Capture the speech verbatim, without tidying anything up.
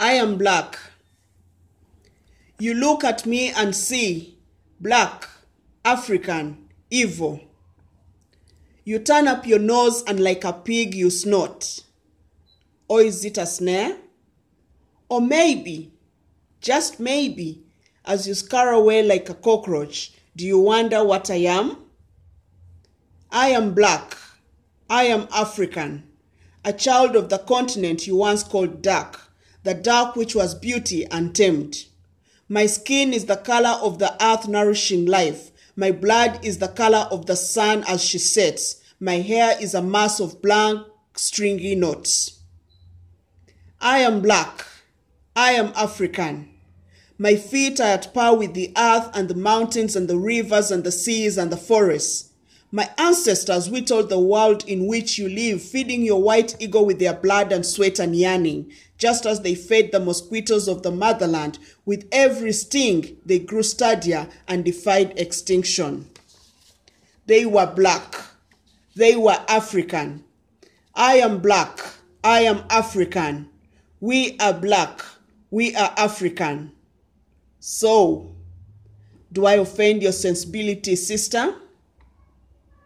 I am black. You look at me and see black, African, evil. You turn up your nose and like a pig you snort. Or is it a snare? Or maybe, just maybe, as you scurry away like a cockroach, do you wonder what I am? I am black. I am African, a child of the continent you once called dark, the dark which was beauty untamed. My skin is the color of the earth nourishing life. My blood is the color of the sun as she sets. My hair is a mass of blank, stringy knots. I am black. I am African. My feet are at par with the earth and the mountains and the rivers and the seas and the forests. My ancestors whittled the world in which you live, feeding your white ego with their blood and sweat and yearning, just as they fed the mosquitoes of the motherland. With every sting, they grew sturdier and defied extinction. They were black. They were African. I am black. I am African. We are black. We are African. So, do I offend your sensibility, sister?